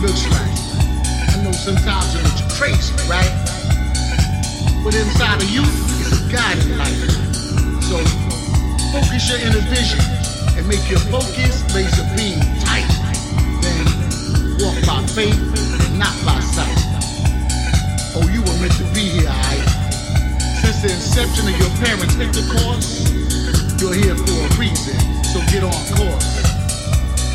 looks like. I know sometimes it looks crazy, right? But inside of you is a guiding light. So focus your inner vision and make your focus laser beam tight. Then walk by faith and not by sight. Oh, you were meant to be here, alright? Since the inception of your parents' intercourse,